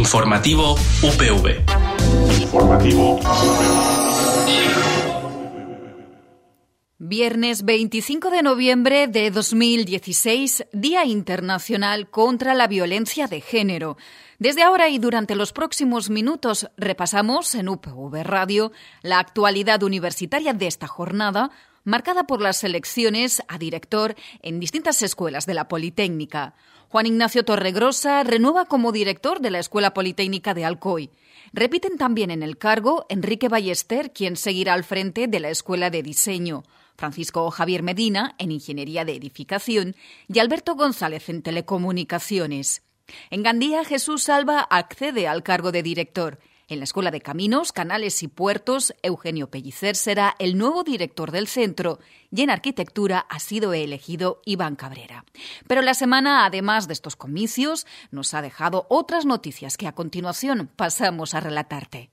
Informativo UPV. Informativo UPV. Viernes 25 de noviembre de 2016, Día Internacional contra la Violencia de Género. Desde ahora y durante los próximos minutos repasamos en UPV Radio la actualidad universitaria de esta jornada, marcada por las elecciones a director en distintas escuelas de la Politécnica. Juan Ignacio Torregrosa renueva como director de la Escuela Politécnica de Alcoy. Repiten también en el cargo Enrique Ballester, quien seguirá al frente de la Escuela de Diseño, Francisco Javier Medina en Ingeniería de Edificación y Alberto González en Telecomunicaciones. En Gandía, Jesús Alba accede al cargo de director. En la Escuela de Caminos, Canales y Puertos, Eugenio Pellicer será el nuevo director del centro y en Arquitectura ha sido elegido Iván Cabrera. Pero la semana, además de estos comicios, nos ha dejado otras noticias que a continuación pasamos a relatarte.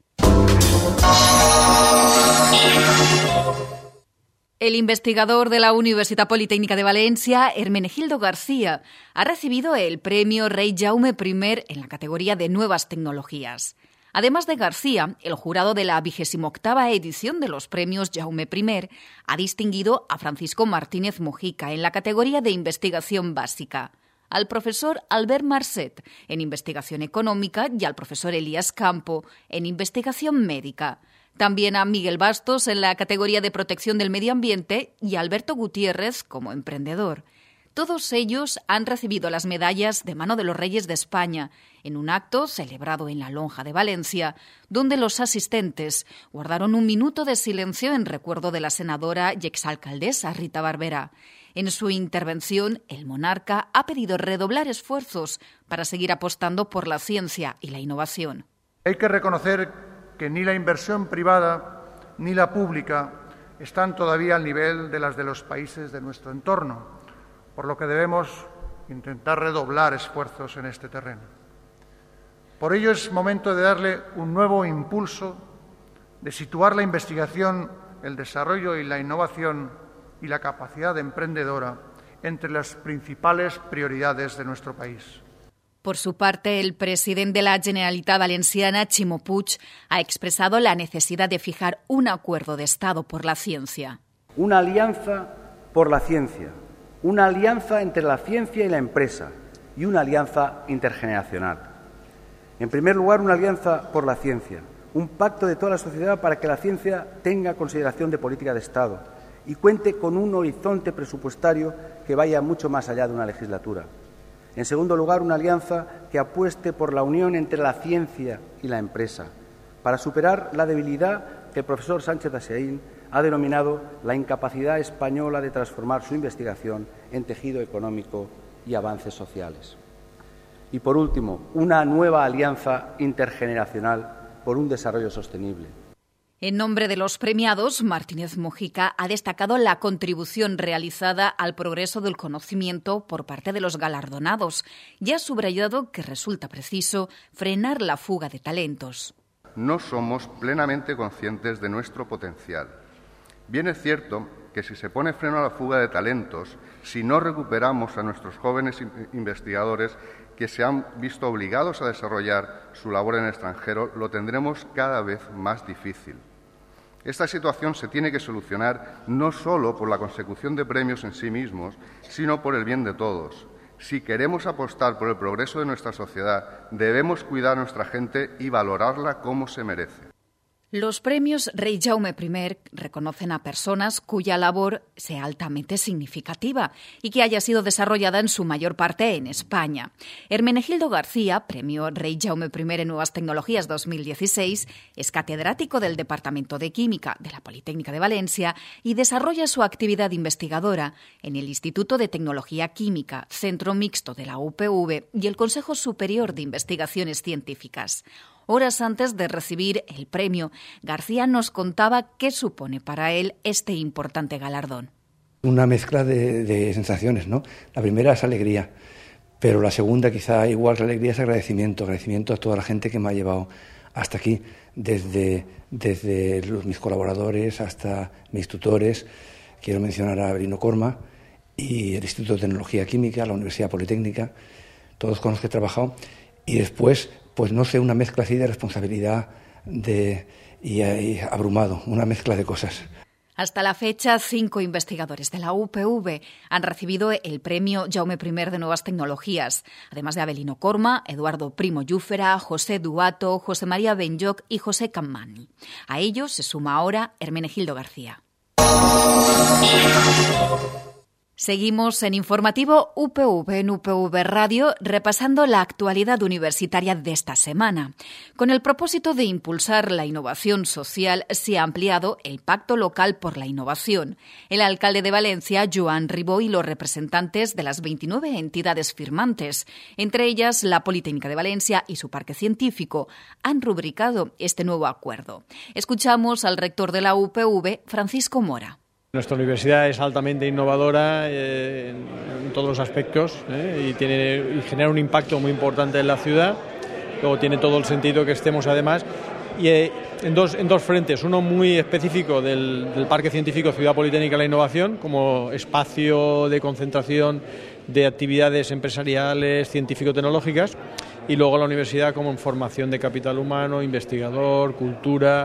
El investigador de la Universitat Politécnica de Valencia, Hermenegildo García, ha recibido el premio Rei Jaume I en la categoría de Nuevas Tecnologías. Además de García, el jurado de la 28ª edición de los premios Jaume I ha distinguido a Francisco Martínez Mojica en la categoría de Investigación Básica, al profesor Albert Marcet en Investigación Económica y al profesor Elías Campo en Investigación Médica. También a Miguel Bastos en la categoría de Protección del Medio Ambiente y a Alberto Gutiérrez como emprendedor. Todos ellos han recibido las medallas de mano de los Reyes de España en un acto celebrado en la Lonja de Valencia, donde los asistentes guardaron un minuto de silencio en recuerdo de la senadora y exalcaldesa Rita Barberá. En su intervención, el monarca ha pedido redoblar esfuerzos para seguir apostando por la ciencia y la innovación. Hay que reconocer que ni la inversión privada ni la pública están todavía al nivel de las de los países de nuestro entorno, por lo que debemos intentar redoblar esfuerzos en este terreno. Por ello es momento de darle un nuevo impulso, de situar la investigación, el desarrollo y la innovación y la capacidad emprendedora entre las principales prioridades de nuestro país. Por su parte, el presidente de la Generalitat Valenciana, Ximo Puig, ha expresado la necesidad de fijar un acuerdo de Estado por la ciencia. Una alianza por la ciencia, una alianza entre la ciencia y la empresa y una alianza intergeneracional. En primer lugar, una alianza por la ciencia, un pacto de toda la sociedad para que la ciencia tenga consideración de política de Estado y cuente con un horizonte presupuestario que vaya mucho más allá de una legislatura. En segundo lugar, una alianza que apueste por la unión entre la ciencia y la empresa, para superar la debilidad que el profesor Sánchez Asaín ha denominado la incapacidad española de transformar su investigación en tejido económico y avances sociales. Y, por último, una nueva alianza intergeneracional por un desarrollo sostenible. En nombre de los premiados, Martínez Mojica ha destacado la contribución realizada al progreso del conocimiento por parte de los galardonados y ha subrayado que resulta preciso frenar la fuga de talentos. No somos plenamente conscientes de nuestro potencial. Bien es cierto que si se pone freno a la fuga de talentos, si no recuperamos a nuestros jóvenes investigadores que se han visto obligados a desarrollar su labor en el extranjero, lo tendremos cada vez más difícil. Esta situación se tiene que solucionar no solo por la consecución de premios en sí mismos, sino por el bien de todos. Si queremos apostar por el progreso de nuestra sociedad, debemos cuidar a nuestra gente y valorarla como se merece. Los premios Rei Jaume I reconocen a personas cuya labor sea altamente significativa y que haya sido desarrollada en su mayor parte en España. Hermenegildo García, premio Rei Jaume I en Nuevas Tecnologías 2016, es catedrático del Departamento de Química de la Politécnica de Valencia y desarrolla su actividad investigadora en el Instituto de Tecnología Química, Centro Mixto de la UPV y el Consejo Superior de Investigaciones Científicas. Horas antes de recibir el premio, García nos contaba qué supone para él este importante galardón. Una mezcla de sensaciones, ¿no? La primera es alegría, pero la segunda, quizá igual que la alegría, es agradecimiento a toda la gente que me ha llevado hasta aquí, desde mis colaboradores hasta mis tutores. Quiero mencionar a Avelino Corma y el Instituto de Tecnología Química, la Universidad Politécnica, todos con los que he trabajado. Y después, pues no sé, una mezcla así de responsabilidad y abrumado, una mezcla de cosas. Hasta la fecha, 5 investigadores de la UPV han recibido el premio Jaume I de Nuevas Tecnologías, además de Avelino Corma, Eduardo Primo Llúfera, José Duato, José María Benlloch y José Campmany. A ellos se suma ahora Hermenegildo García. Seguimos en Informativo UPV en UPV Radio repasando la actualidad universitaria de esta semana. Con el propósito de impulsar la innovación social se ha ampliado el Pacto Local por la Innovación. El alcalde de Valencia, Joan Ribó, y los representantes de las 29 entidades firmantes, entre ellas la Politécnica de Valencia y su Parque Científico, han rubricado este nuevo acuerdo. Escuchamos al rector de la UPV, Francisco Mora. Nuestra universidad es altamente innovadora en todos los aspectos y genera un impacto muy importante en la ciudad. Luego tiene todo el sentido que estemos además y en dos frentes. Uno muy específico del Parque Científico Ciudad Politécnica de la Innovación como espacio de concentración de actividades empresariales, científico-tecnológicas, y luego la universidad como en formación de capital humano, investigador, cultura.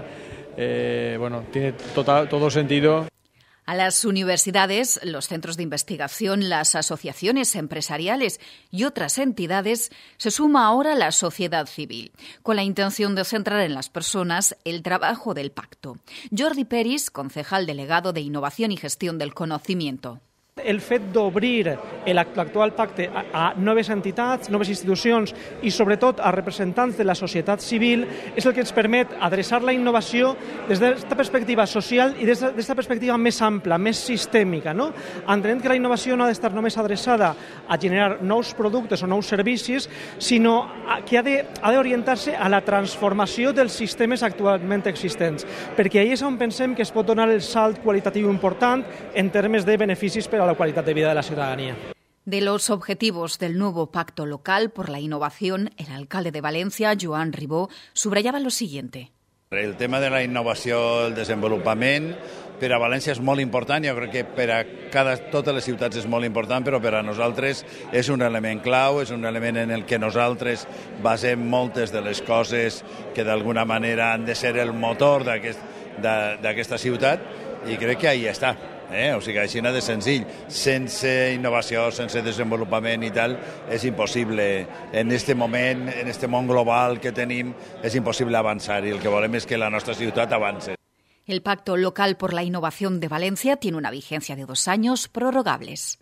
Tiene todo sentido. A las universidades, los centros de investigación, las asociaciones empresariales y otras entidades se suma ahora la sociedad civil, con la intención de centrar en las personas el trabajo del pacto. Jordi Peris, concejal delegado de Innovación i Gestió del Conocimiento. El fet d'obrir l'actual pacte a noves entitats, noves institucions i sobretot a representants de la societat civil és el que ens permet adreçar la innovació des d'aquesta perspectiva social i des d'aquesta perspectiva més ampla, més sistèmica, no? Entenent que la innovació no ha d'estar només adreçada a generar nous productes o nous servicis, sinó que ha d'orientar-se a la transformació dels sistemes actualment existents, perquè ahí és on pensem que es pot donar el salt qualitatiu important en termes de beneficis per a la calidad de vida de la ciudadanía. De los objetivos del nuevo Pacto Local por la Innovación, el alcalde de Valencia, Joan Ribó, subrayaba lo siguiente. El tema de la innovació, el desenvolupament, per a València és molt important. Jo crec que per a totes les ciutats és molt important, però per a nosaltres és un element clau, és un element en el que nosaltres basem moltes de les coses que d'alguna manera han de ser el motor d'aquesta ciutat, i crec que ahí està. O sigui, així de senzill. Sense innovació, sense desenvolupament i tal, és impossible. En este moment, en este món global que tenim, és impossible avançar i el que volem és que la nostra ciutat avance. El Pacto Local por la Innovación de Valencia tiene una vigencia de 2 años prorrogables.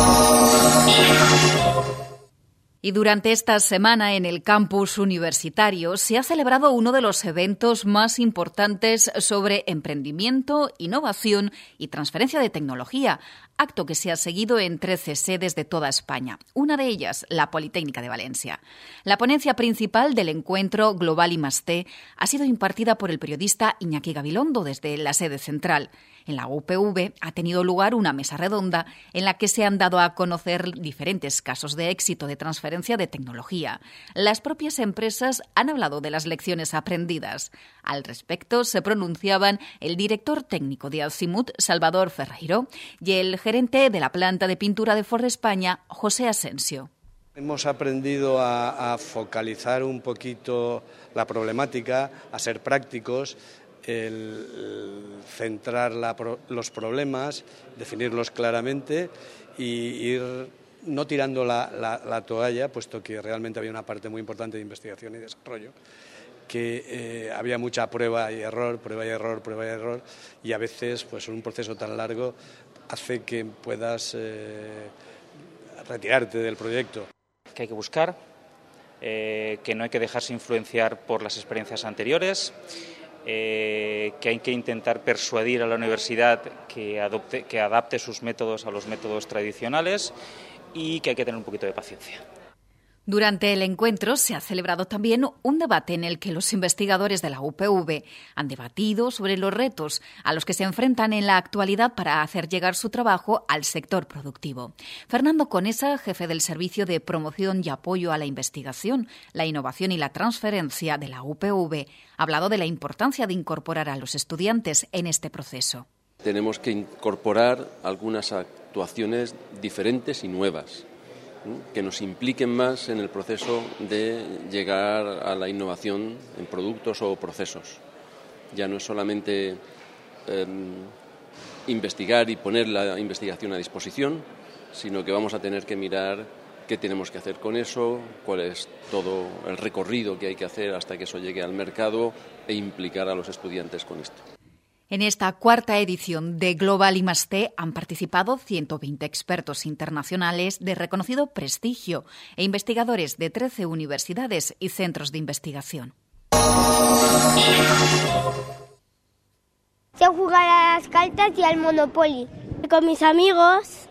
Y durante esta semana en el campus universitario se ha celebrado uno de los eventos más importantes sobre emprendimiento, innovación y transferencia de tecnología, acto que se ha seguido en 13 sedes de toda España, una de ellas la Politécnica de Valencia. La ponencia principal del encuentro Global I+T ha sido impartida por el periodista Iñaki Gabilondo desde la sede central. En la UPV ha tenido lugar una mesa redonda en la que se han dado a conocer diferentes casos de éxito de transferencia de tecnología. Las propias empresas han hablado de las lecciones aprendidas. Al respecto se pronunciaban el director técnico de Azimut, Salvador Ferreiro, y el gerente de la planta de pintura de Ford España, José Asensio. Hemos aprendido a focalizar un poquito la problemática, a ser prácticos, el centrar los problemas, definirlos claramente y ir no tirando la toalla, puesto que realmente había una parte muy importante de investigación y desarrollo, que había mucha prueba y error, y a veces pues un proceso tan largo hace que puedas retirarte del proyecto. Que hay que buscar, que no hay que dejarse influenciar por las experiencias anteriores, que hay que intentar persuadir a la universidad que adapte sus métodos a los métodos tradicionales y que hay que tener un poquito de paciencia. Durante el encuentro se ha celebrado también un debate en el que los investigadores de la UPV han debatido sobre los retos a los que se enfrentan en la actualidad para hacer llegar su trabajo al sector productivo. Fernando Conesa, jefe del Servicio de Promoción y Apoyo a la Investigación, la Innovación y la Transferencia de la UPV, ha hablado de la importancia de incorporar a los estudiantes en este proceso. Tenemos que incorporar algunas actuaciones diferentes y nuevas. que nos impliquen más en el proceso de llegar a la innovación en productos o procesos. Ya no es solamente investigar y poner la investigación a disposición, sino que vamos a tener que mirar qué tenemos que hacer con eso, cuál es todo el recorrido que hay que hacer hasta que eso llegue al mercado e implicar a los estudiantes con esto. En esta cuarta edición de Global I+D han participado 120 expertos internacionales de reconocido prestigio e investigadores de 13 universidades y centros de investigación. Sé jugar a las cartas y al Monopoly. Con mis amigos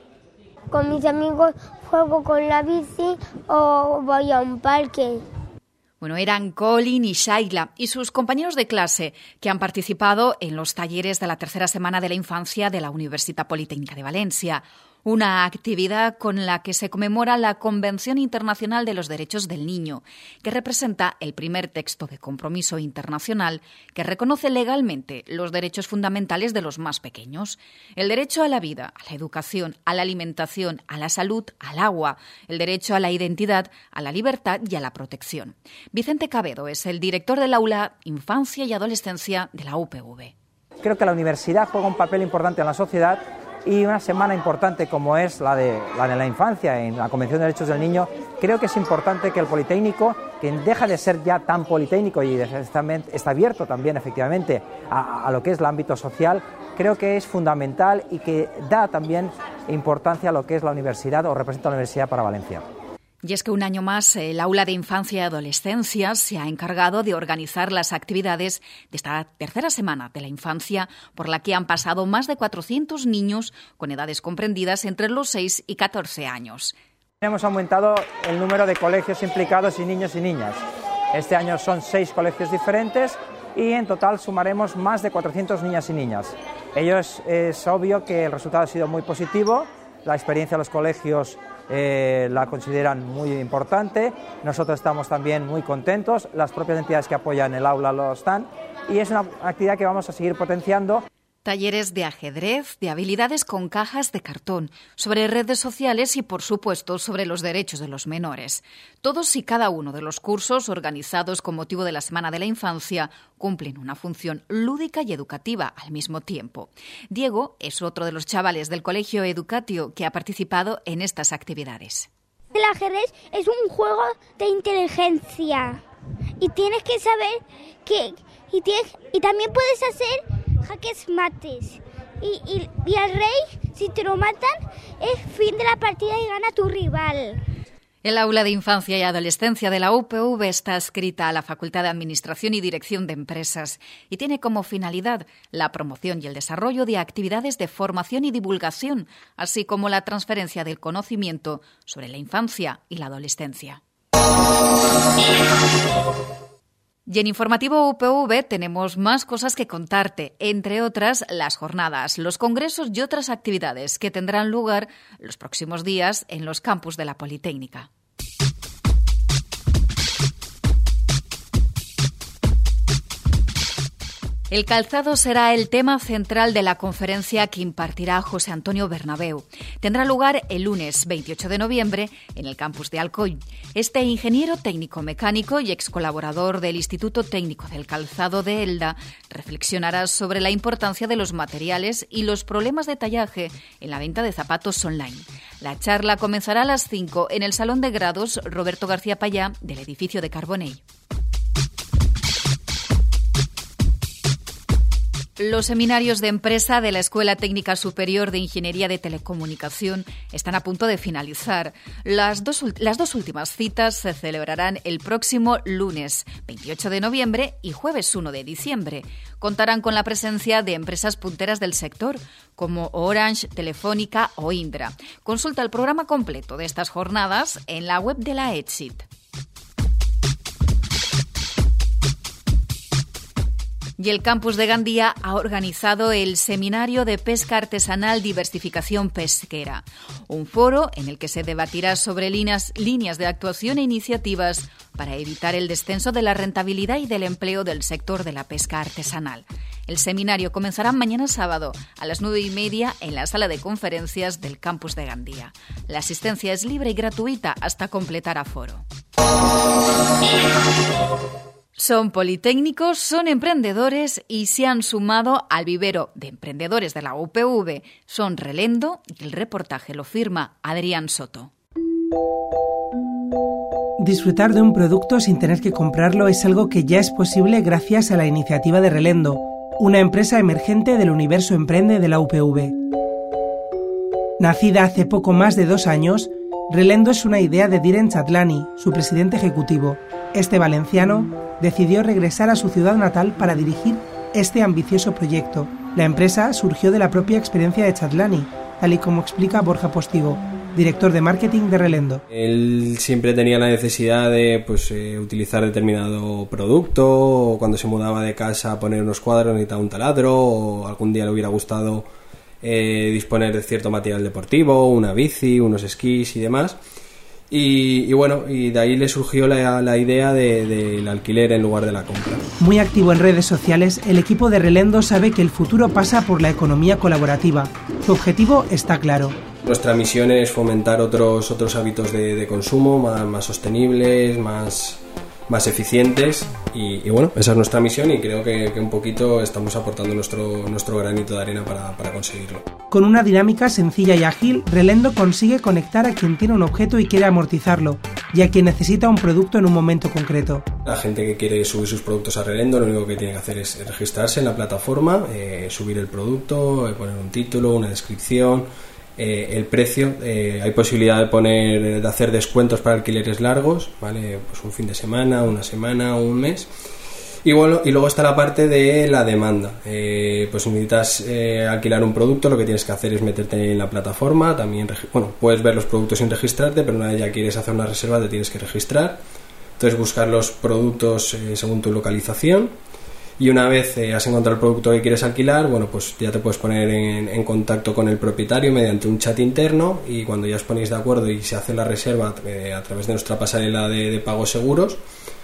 juego con la bici o voy a un parque. Bueno, eran Colin y Shaila y sus compañeros de clase que han participado en los talleres de la tercera semana de la infancia de la Universitat Politécnica de Valencia, una actividad con la que se conmemora la Convención Internacional de los Derechos del Niño, que representa el primer texto de compromiso internacional que reconoce legalmente los derechos fundamentales de los más pequeños: el derecho a la vida, a la educación, a la alimentación, a la salud, al agua, el derecho a la identidad, a la libertad y a la protección. Vicente Cabedo es el director del aula Infancia y Adolescencia de la UPV. Creo que la universidad juega un papel importante en la sociedad y una semana importante como es la de la infancia en la Convención de Derechos del Niño, creo que es importante que el Politécnico, que deja de ser ya tan politécnico y está abierto también efectivamente a lo que es el ámbito social, creo que es fundamental y que da también importancia a lo que es la universidad o representa la universidad para Valencia. Y es que un año más el Aula de Infancia y Adolescencia se ha encargado de organizar las actividades de esta tercera semana de la infancia, por la que han pasado más de 400 niños con edades comprendidas entre los 6 y 14 años. Hemos aumentado el número de colegios implicados y niños y niñas. Este año son 6 colegios diferentes y en total sumaremos más de 400 niñas y niñas. Es obvio que el resultado ha sido muy positivo, la experiencia de los colegios la consideran muy importante, nosotros estamos también muy contentos, las propias entidades que apoyan el aula lo están y es una actividad que vamos a seguir potenciando. Talleres de ajedrez, de habilidades con cajas de cartón, sobre redes sociales y, por supuesto, sobre los derechos de los menores. Todos y cada uno de los cursos organizados con motivo de la Semana de la Infancia cumplen una función lúdica y educativa al mismo tiempo. Diego es otro de los chavales del Colegio Educatio que ha participado en estas actividades. El ajedrez es un juego de inteligencia y tienes que saber que... Y también puedes hacer jaques mates y al rey, si te lo matan, es fin de la partida y gana tu rival. El Aula de Infancia y Adolescencia de la UPV está adscrita a la Facultad de Administración y Dirección de Empresas y tiene como finalidad la promoción y el desarrollo de actividades de formación y divulgación, así como la transferencia del conocimiento sobre la infancia y la adolescencia. Y en Informativo UPV tenemos más cosas que contarte, entre otras las jornadas, los congresos y otras actividades que tendrán lugar los próximos días en los campus de la Politécnica. El calzado será el tema central de la conferencia que impartirá José Antonio Bernabeu. Tendrá lugar el lunes 28 de noviembre en el campus de Alcoy. Este ingeniero técnico mecánico y ex colaborador del Instituto Técnico del Calzado de Elda reflexionará sobre la importancia de los materiales y los problemas de tallaje en la venta de zapatos online. La charla comenzará a las 5 en el Salón de Grados Roberto García Payá del edificio de Carbonell. Los seminarios de empresa de la Escuela Técnica Superior de Ingeniería de Telecomunicación están a punto de finalizar. Las dos últimas citas se celebrarán el próximo lunes 28 de noviembre y jueves 1 de diciembre. Contarán con la presencia de empresas punteras del sector como Orange, Telefónica o Indra. Consulta el programa completo de estas jornadas en la web de la ETSIT. Y el campus de Gandía ha organizado el Seminario de Pesca Artesanal Diversificación Pesquera, un foro en el que se debatirá sobre líneas de actuación e iniciativas para evitar el descenso de la rentabilidad y del empleo del sector de la pesca artesanal. El seminario comenzará mañana sábado a las 9:30 en la sala de conferencias del campus de Gandía. La asistencia es libre y gratuita hasta completar aforo. Son politécnicos, son emprendedores y se han sumado al vivero de emprendedores de la UPV. Son Relendo y el reportaje lo firma Adrián Soto. Disfrutar de un producto sin tener que comprarlo es algo que ya es posible gracias a la iniciativa de Relendo, una empresa emergente del universo emprende de la UPV. Nacida hace poco más de 2 años, Relendo es una idea de Diren Chatlani, su presidente ejecutivo. Este valenciano decidió regresar a su ciudad natal para dirigir este ambicioso proyecto. La empresa surgió de la propia experiencia de Chatlani, tal y como explica Borja Postigo, director de marketing de Relendo. Él siempre tenía la necesidad de utilizar determinado producto, o cuando se mudaba de casa poner unos cuadros, necesitaba un taladro, o algún día le hubiera gustado disponer de cierto material deportivo, una bici, unos esquís y demás. Y de ahí le surgió la idea del alquiler en lugar de la compra. Muy activo en redes sociales, el equipo de Relendo sabe que el futuro pasa por la economía colaborativa. Su objetivo está claro. Nuestra misión es fomentar otros hábitos de consumo más sostenibles, más eficientes y esa es nuestra misión y creo que un poquito estamos aportando nuestro granito de arena para conseguirlo. Con una dinámica sencilla y ágil, Relendo consigue conectar a quien tiene un objeto y quiere amortizarlo, y a quien necesita un producto en un momento concreto. La gente que quiere subir sus productos a Relendo lo único que tiene que hacer es registrarse en la plataforma, subir el producto, poner un título, una descripción, el precio. Hay posibilidad de hacer descuentos para alquileres largos, ¿vale? Pues un fin de semana, una semana o un mes. Y luego está la parte de la demanda. Pues si necesitas alquilar un producto, lo que tienes que hacer es meterte en la plataforma. También puedes ver los productos sin registrarte, pero una vez ya quieres hacer una reserva te tienes que registrar. Entonces buscar los productos según tu localización. Y una vez has encontrado el producto que quieres alquilar, pues ya te puedes poner en contacto con el propietario mediante un chat interno, y cuando ya os ponéis de acuerdo y se hace la reserva a través de nuestra pasarela de pagos seguros,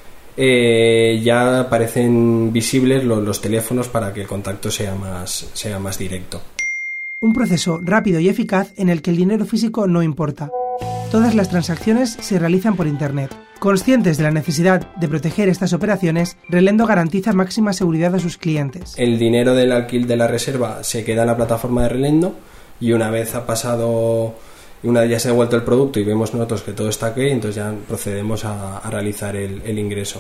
ya aparecen visibles los teléfonos para que el contacto sea más directo. Un proceso rápido y eficaz en el que el dinero físico no importa. Todas las transacciones se realizan por Internet. Conscientes de la necesidad de proteger estas operaciones, Relendo garantiza máxima seguridad a sus clientes. El dinero del alquiler de la reserva se queda en la plataforma de Relendo y una vez ya se ha devuelto el producto y vemos nosotros que todo está ok, entonces ya procedemos a realizar el ingreso.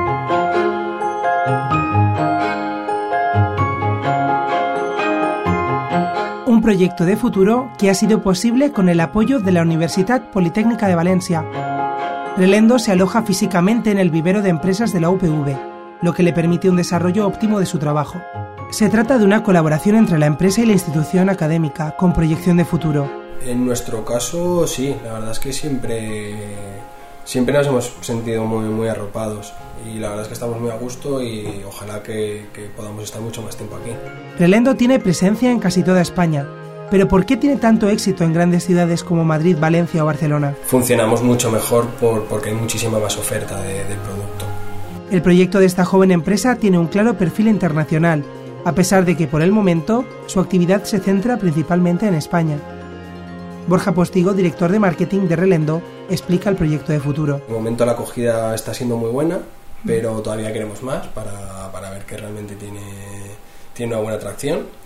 Un proyecto de futuro que ha sido posible con el apoyo de la Universitat Politécnica de Valencia. Relendo se aloja físicamente en el vivero de empresas de la UPV, lo que le permite un desarrollo óptimo de su trabajo. Se trata de una colaboración entre la empresa y la institución académica, con proyección de futuro. En nuestro caso, sí, la verdad es que siempre nos hemos sentido muy, muy arropados y la verdad es que estamos muy a gusto y ojalá que podamos estar mucho más tiempo aquí. Relendo tiene presencia en casi toda España. ¿Pero por qué tiene tanto éxito en grandes ciudades como Madrid, Valencia o Barcelona? Funcionamos mucho mejor porque hay muchísima más oferta del producto. El proyecto de esta joven empresa tiene un claro perfil internacional, a pesar de que por el momento su actividad se centra principalmente en España. Borja Postigo, director de marketing de Relendo, explica el proyecto de futuro. De momento la acogida está siendo muy buena, pero todavía queremos más para ver que realmente tiene una buena atracción.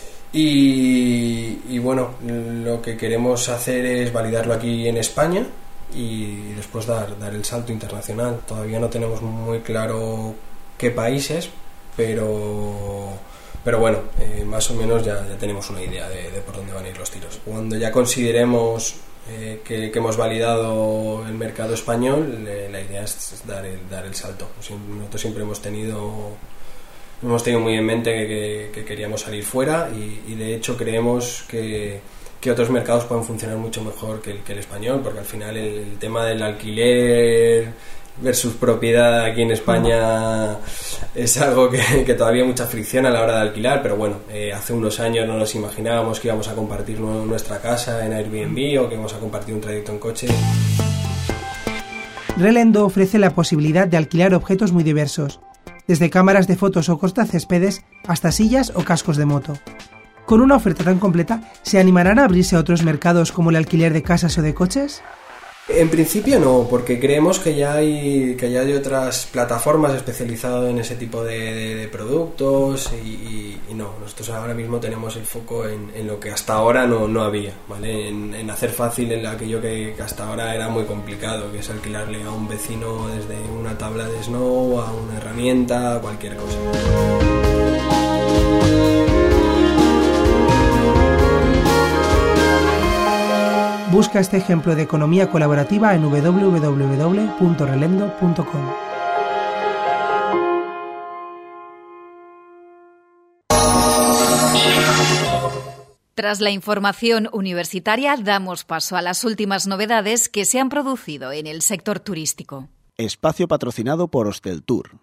Y lo que queremos hacer es validarlo aquí en España y después dar el salto internacional. Todavía no tenemos muy claro qué países, pero más o menos ya tenemos una idea de por dónde van a ir los tiros. Cuando ya consideremos que hemos validado el mercado español, la idea es dar el salto. Nosotros siempre hemos tenido muy en mente que queríamos salir fuera y de hecho creemos que otros mercados pueden funcionar mucho mejor que el español, porque al final el tema del alquiler versus propiedad aquí en España es algo que todavía hay mucha fricción a la hora de alquilar, pero hace unos años no nos imaginábamos que íbamos a compartir nuestra casa en Airbnb o que íbamos a compartir un trayecto en coche. Relendo ofrece la posibilidad de alquilar objetos muy diversos, desde cámaras de fotos o cortacéspedes hasta sillas o cascos de moto. Con una oferta tan completa, ¿se animarán a abrirse a otros mercados como el alquiler de casas o de coches? En principio no, porque creemos que ya hay otras plataformas especializadas en ese tipo de productos y no, nosotros ahora mismo tenemos el foco en lo que hasta ahora no había, ¿vale? En hacer fácil en aquello que hasta ahora era muy complicado, que es alquilarle a un vecino desde una tabla de snow a una herramienta, a cualquier cosa. Busca este ejemplo de economía colaborativa en www.relendo.com. Tras la información universitaria, damos paso a las últimas novedades que se han producido en el sector turístico. Espacio patrocinado por Hosteltour.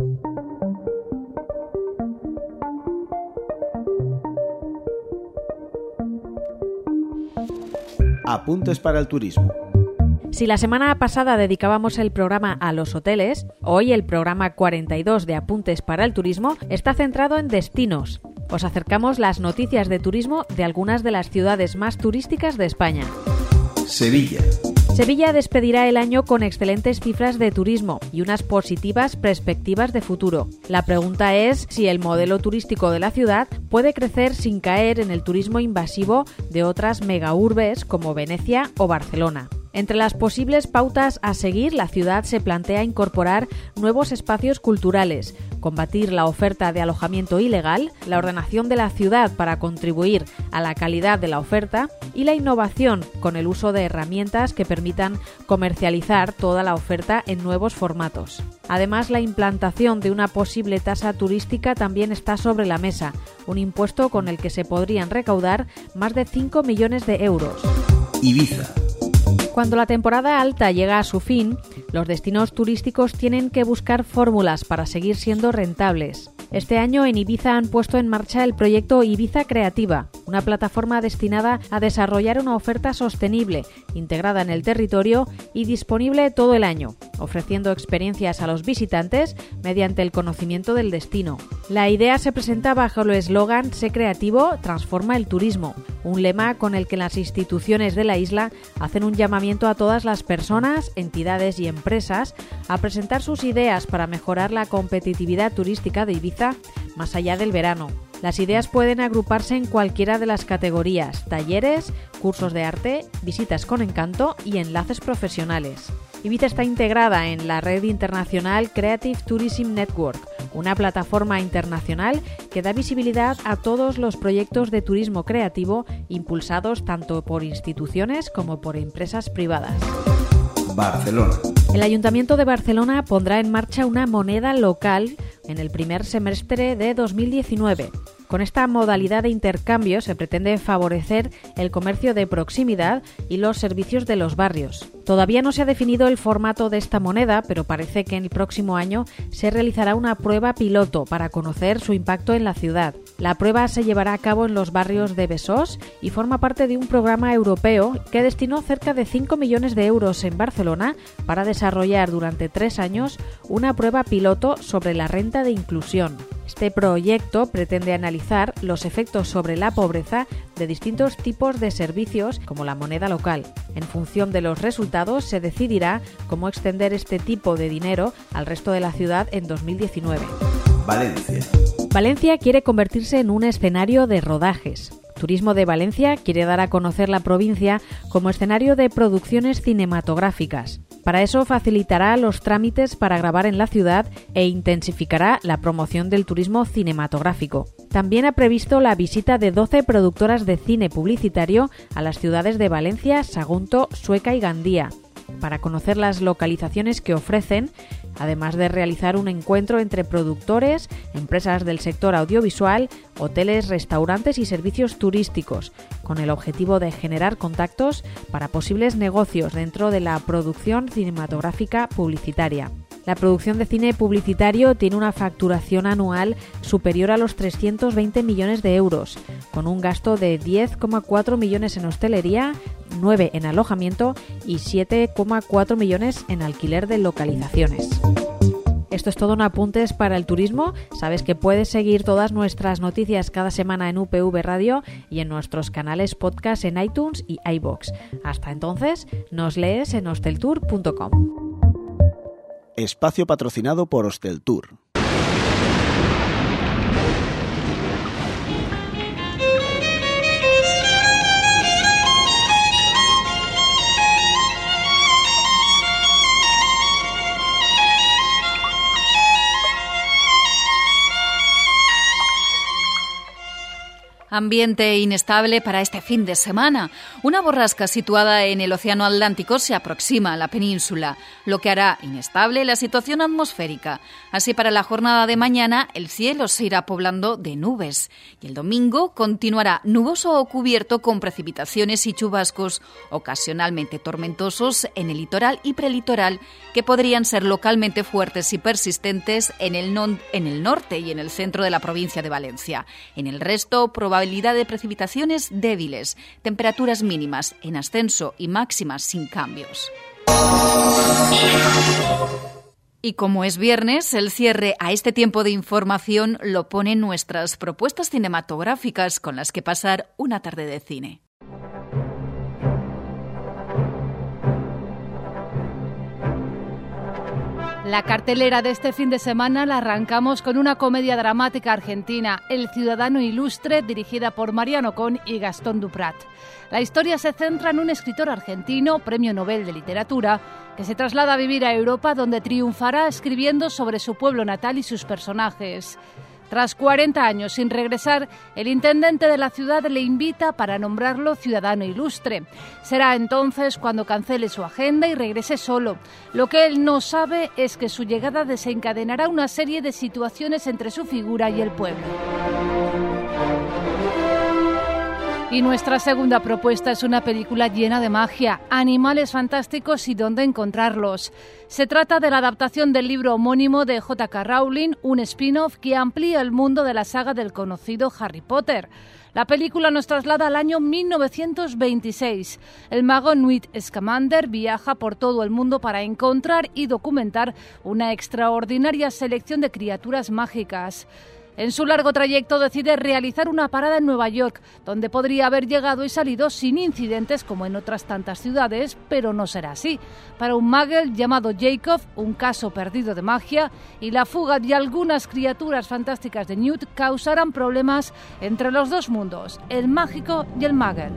Apuntes para el turismo. Si la semana pasada dedicábamos el programa a los hoteles, hoy el programa 42 de Apuntes para el Turismo está centrado en destinos. Os acercamos las noticias de turismo de algunas de las ciudades más turísticas de España. Sevilla. Sevilla despedirá el año con excelentes cifras de turismo y unas positivas perspectivas de futuro. La pregunta es si el modelo turístico de la ciudad puede crecer sin caer en el turismo invasivo de otras megaurbes como Venecia o Barcelona. Entre las posibles pautas a seguir, la ciudad se plantea incorporar nuevos espacios culturales, combatir la oferta de alojamiento ilegal, la ordenación de la ciudad para contribuir a la calidad de la oferta y la innovación con el uso de herramientas que permitan comercializar toda la oferta en nuevos formatos. Además, la implantación de una posible tasa turística también está sobre la mesa, un impuesto con el que se podrían recaudar más de 5 millones de euros. Ibiza. Cuando la temporada alta llega a su fin, los destinos turísticos tienen que buscar fórmulas para seguir siendo rentables. Este año en Ibiza han puesto en marcha el proyecto Ibiza Creativa, una plataforma destinada a desarrollar una oferta sostenible, integrada en el territorio y disponible todo el año, ofreciendo experiencias a los visitantes mediante el conocimiento del destino. La idea se presenta bajo el eslogan "Sé creativo, transforma el turismo", un lema con el que las instituciones de la isla hacen un llamamiento a todas las personas, entidades y empresas a presentar sus ideas para mejorar la competitividad turística de Ibiza más allá del verano. Las ideas pueden agruparse en cualquiera de las categorías: talleres, cursos de arte, visitas con encanto y enlaces profesionales. Ibiza está integrada en la red internacional Creative Tourism Network, una plataforma internacional que da visibilidad a todos los proyectos de turismo creativo impulsados tanto por instituciones como por empresas privadas. Barcelona. El Ayuntamiento de Barcelona pondrá en marcha una moneda local en el primer semestre de 2019. Con esta modalidad de intercambio se pretende favorecer el comercio de proximidad y los servicios de los barrios. Todavía no se ha definido el formato de esta moneda, pero parece que en el próximo año se realizará una prueba piloto para conocer su impacto en la ciudad. La prueba se llevará a cabo en los barrios de Besós y forma parte de un programa europeo que destinó cerca de 5 millones de euros en Barcelona para desarrollar durante 3 años una prueba piloto sobre la renta de inclusión. Este proyecto pretende analizar los efectos sobre la pobreza de distintos tipos de servicios como la moneda local. En función de los resultados se decidirá cómo extender este tipo de dinero al resto de la ciudad en 2019. Valencia. Valencia quiere convertirse en un escenario de rodajes. Turismo de Valencia quiere dar a conocer la provincia como escenario de producciones cinematográficas. Para eso facilitará los trámites para grabar en la ciudad e intensificará la promoción del turismo cinematográfico. También ha previsto la visita de 12 productoras de cine publicitario a las ciudades de Valencia, Sagunto, Sueca y Gandía, para conocer las localizaciones que ofrecen, además de realizar un encuentro entre productores, empresas del sector audiovisual, hoteles, restaurantes y servicios turísticos, con el objetivo de generar contactos para posibles negocios dentro de la producción cinematográfica publicitaria. La producción de cine publicitario tiene una facturación anual superior a los 320 millones de euros, con un gasto de 10,4 millones en hostelería, 9 en alojamiento y 7,4 millones en alquiler de localizaciones. Esto es todo en apuntes para el turismo. Sabes que puedes seguir todas nuestras noticias cada semana en UPV Radio y en nuestros canales podcast en iTunes y iVoox. Hasta entonces, nos lees en hosteltour.com. Espacio patrocinado por Hosteltour. Ambiente inestable para este fin de semana. Una borrasca situada en el Océano Atlántico se aproxima a la península, lo que hará inestable la situación atmosférica. Así, para la jornada de mañana, el cielo se irá poblando de nubes y el domingo continuará nuboso o cubierto con precipitaciones y chubascos ocasionalmente tormentosos en el litoral y prelitoral, que podrían ser localmente fuertes y persistentes en el norte y en el centro de la provincia de Valencia. En el resto, probabilidad de precipitaciones débiles, temperaturas mínimas en ascenso y máximas sin cambios. Y como es viernes, el cierre a este tiempo de información lo ponen nuestras propuestas cinematográficas con las que pasar una tarde de cine. La cartelera de este fin de semana la arrancamos con una comedia dramática argentina, El ciudadano ilustre, dirigida por Mariano Con y Gastón Duprat. La historia se centra en un escritor argentino, premio Nobel de Literatura, que se traslada a vivir a Europa, donde triunfará escribiendo sobre su pueblo natal y sus personajes. Tras 40 años sin regresar, el intendente de la ciudad le invita para nombrarlo ciudadano ilustre. Será entonces cuando cancele su agenda y regrese solo. Lo que él no sabe es que su llegada desencadenará una serie de situaciones entre su figura y el pueblo. Y nuestra segunda propuesta es una película llena de magia, animales fantásticos y dónde encontrarlos. Se trata de la adaptación del libro homónimo de J.K. Rowling, un spin-off que amplía el mundo de la saga del conocido Harry Potter. La película nos traslada al año 1926. El mago Newt Scamander viaja por todo el mundo para encontrar y documentar una extraordinaria selección de criaturas mágicas. En su largo trayecto decide realizar una parada en Nueva York, donde podría haber llegado y salido sin incidentes como en otras tantas ciudades, pero no será así. Para un muggle llamado Jacob, un caso perdido de magia y la fuga de algunas criaturas fantásticas de Newt causarán problemas entre los dos mundos, el mágico y el muggle.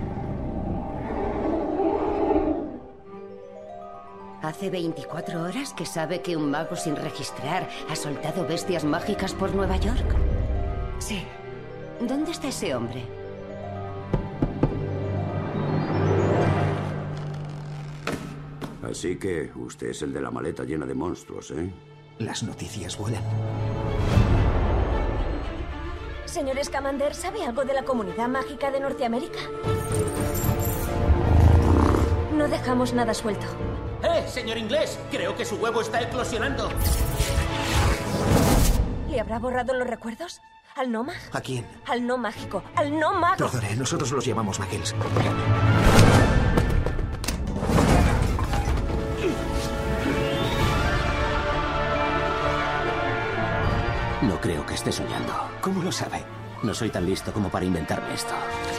Hace 24 horas que sabe que un mago sin registrar ha soltado bestias mágicas por Nueva York. Sí. ¿Dónde está ese hombre? Así que usted es el de la maleta llena de monstruos, ¿eh? Las noticias vuelan. Señor Scamander, ¿sabe algo de la comunidad mágica de Norteamérica? No dejamos nada suelto. Señor inglés! Creo que su huevo está eclosionando. ¿Le habrá borrado los recuerdos? ¿Al no mag? ¿A quién? Al no mágico. ¡Al no mago! Perdone, nosotros los llamamos muggles. No creo que esté soñando. ¿Cómo lo sabe? No soy tan listo como para inventarme esto.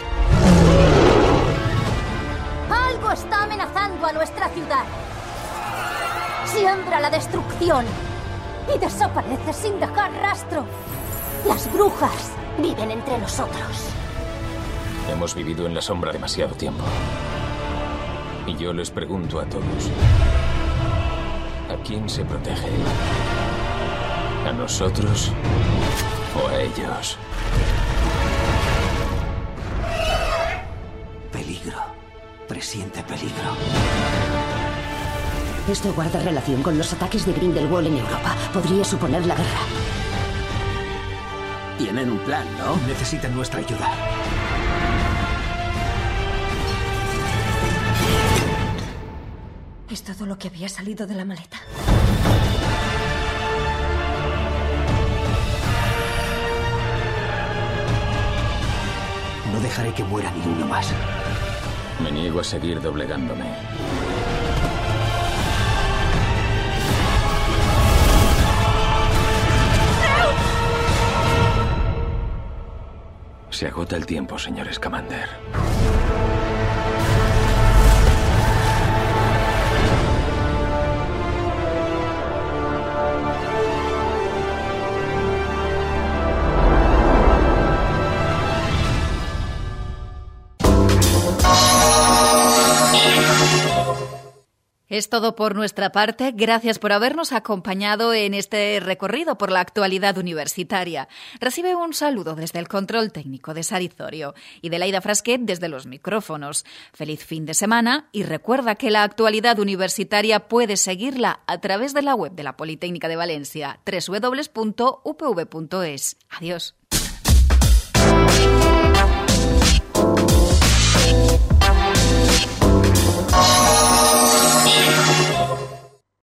Algo está amenazando a nuestra ciudad. Siembra la destrucción y desaparece sin dejar rastro. Las brujas viven entre nosotros. Hemos vivido en la sombra demasiado tiempo. Y yo les pregunto a todos, ¿a quién se protege? ¿A nosotros o a ellos? Peligro. Presiente peligro. Esto guarda relación con los ataques de Grindelwald en Europa. Podría suponer la guerra. Tienen un plan, ¿no? Necesitan nuestra ayuda. ¿Es todo lo que había salido de la maleta? No dejaré que muera ni uno más. Me niego a seguir doblegándome. Se agota el tiempo, señor Scamander. Es todo por nuestra parte. Gracias por habernos acompañado en este recorrido por la actualidad universitaria. Recibe un saludo desde el control técnico de Sarizorio y de Laida Frasquet desde los micrófonos. Feliz fin de semana y recuerda que la actualidad universitaria puedes seguirla a través de la web de la Politécnica de Valencia, www.upv.es. Adiós.